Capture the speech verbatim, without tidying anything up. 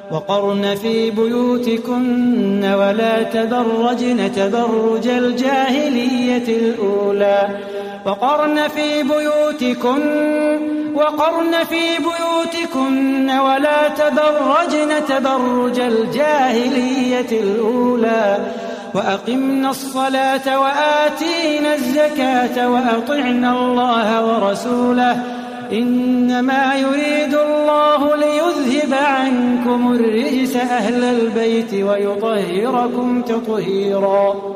وقرن في بيوتكن ولا تبرجن تبرج الجاهلية الأولى وقرن في بيوتكن وقرن في بيوتكن ولا تبرجن تبرج الجاهلية الأولى وأقمنا الصلاة وآتينا الزكاة وأطعنا الله ورسوله إنما يريد الله ليذهب عنكم الرجس أهل البيت ويطهركم تطهيرا.